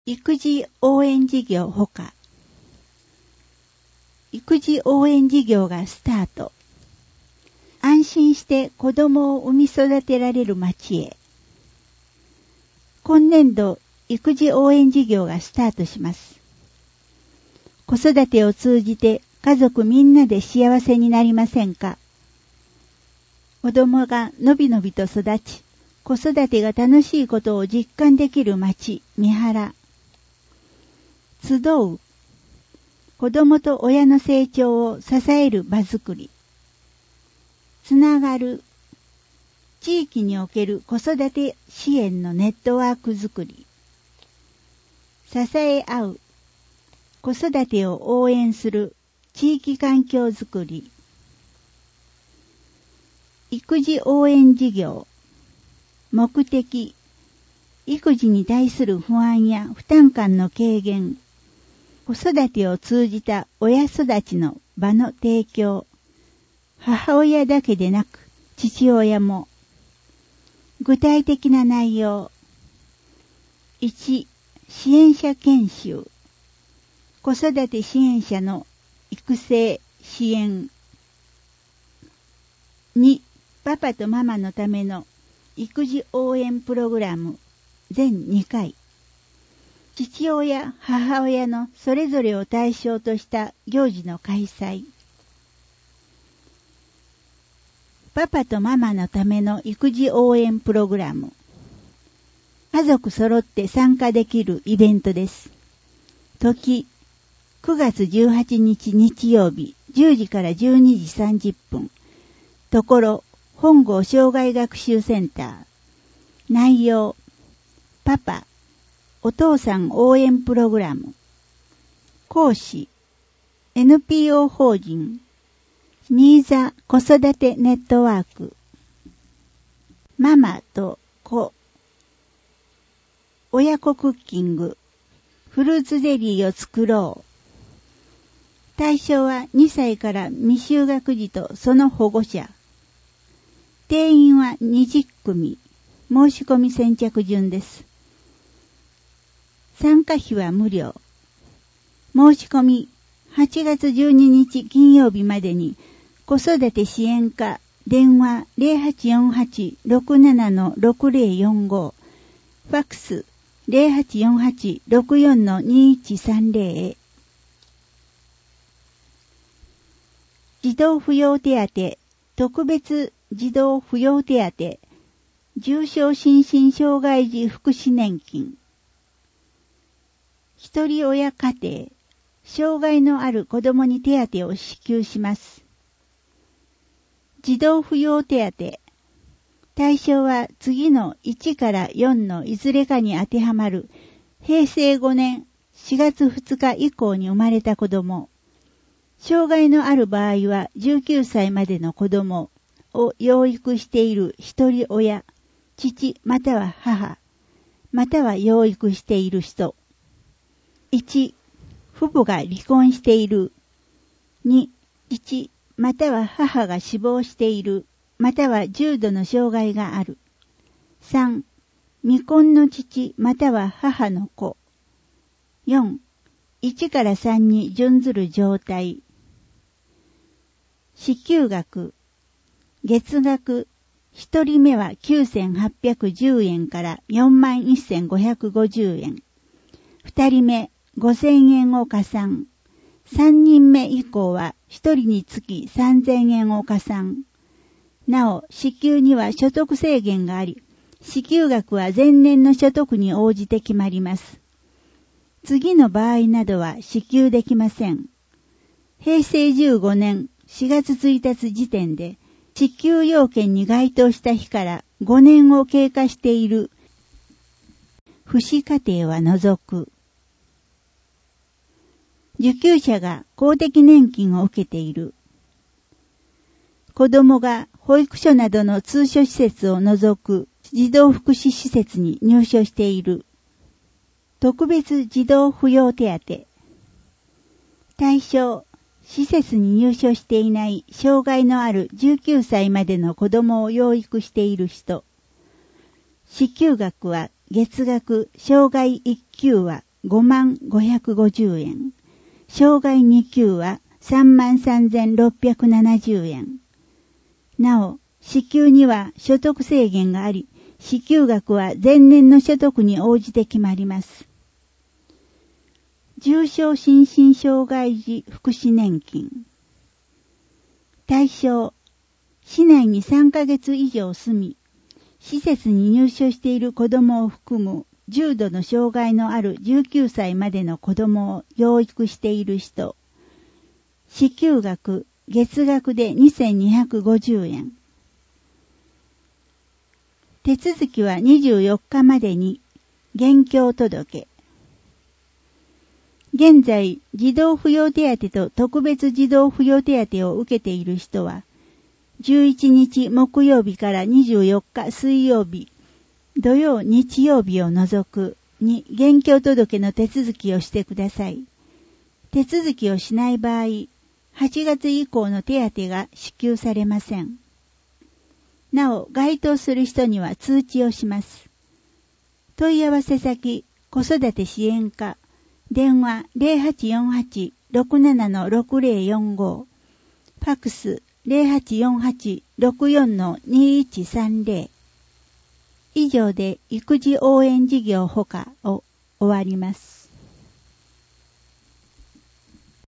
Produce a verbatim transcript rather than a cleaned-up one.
育児応援事業ほか。育児応援事業がスタート。安心して子供を産み育てられる町へ。今年度、育児応援事業がスタートします。子育てを通じて家族みんなで幸せになりませんか？子供がのびのびと育ち、子育てが楽しいことを実感できる町、三原。集う。子供と親の成長を支える場づくり。つながる。地域における子育て支援のネットワークづくり。支え合う。子育てを応援する地域環境づくり。育児応援事業。目的。育児に対する不安や負担感の軽減。子育てを通じた親育ちの場の提供。母親だけでなく父親も。具体的な内容。いち. 支援者研修。子育て支援者の育成、支援。に. パパとママのための育児応援プログラム全にかい。父親、母親のそれぞれを対象とした行事の開催。パパとママのための育児応援プログラム。家族揃って参加できるイベントです。時、くがつじゅうはちにち日曜日じゅうじからじゅうにじさんじゅっぷん。ところ、本郷障害学習センター。内容、パパ、お父さん応援プログラム。講師、エヌピーオー 法人、新座子育てネットワーク。ママと子。親子クッキング。フルーツゼリーを作ろう。対象はにさいから未就学児とその保護者。定員はにじゅっくみ。申し込み先着順です。参加費は無料。申し込みはちがつじゅうににち金曜日までに子育て支援課電話 ゼロはちよんはち ろくなな ろくゼロよんご ファックス ゼロはちよんはち ろくよん にいちさんゼロ へ。児童扶養手当特別児童扶養手当重症心身障害児福祉年金。一人親家庭、障害のある子供に手当を支給します。児童扶養手当。対象は次のいちからよんのいずれかに当てはまるへいせいごねんしがつふつか以降に生まれた子供。障害のある場合はじゅうきゅうさいまでの子供を養育している一人親、父または母、または養育している人。いち. 父母が離婚している。に. 父または母が死亡している、または重度の障害がある。さん. 未婚の父または母の子。よん. いちからさんに準ずる状態。支給額。月額。一人目はきゅうせんはっぴゃくじゅうえんからよんまんせんごひゃくごじゅうえん。二人目ごせんえんを加算。三人目以降は一人につきさんぜんえんを加算。なお、支給には所得制限があり、支給額は前年の所得に応じて決まります。次の場合などは支給できません。へいせいじゅうごねんしがつついたち時点で、支給要件に該当した日からごねんを経過している父子家庭は除く。受給者が公的年金を受けている。子供が保育所などの通所施設を除く児童福祉施設に入所している。特別児童扶養手当。対象、施設に入所していない障害のあるじゅうきゅうさいまでの子供を養育している人。支給額は月額障害一級はごまんごひゃくごじゅうえん。障害に級はさんまんさんぜんろっぴゃくななじゅうえん。なお、支給には所得制限があり、支給額は前年の所得に応じて決まります。重症心身障害児福祉年金。対象、市内にさんかげつ以上住み、施設に入所している子供を含む重度の障害のあるじゅうきゅうさいまでの子供を養育している人。支給額、月額でにせんにひゃくごじゅうえん。手続きはにじゅうよっかまでに、現況届。現在、児童扶養手当と特別児童扶養手当を受けている人は、じゅういちにち木曜日からにじゅうよっか水曜日、土曜日曜日を除くに現況届の手続きをしてください。手続きをしない場合、はちがつ以降の手当が支給されません。なお、該当する人には通知をします。問い合わせ先、子育て支援課、電話 ゼロはちよんはち ろくなな ろくゼロよんご、ファックス ゼロはちよんはち ろくよん にいちさんゼロ。以上で育児応援事業ほかを終わります。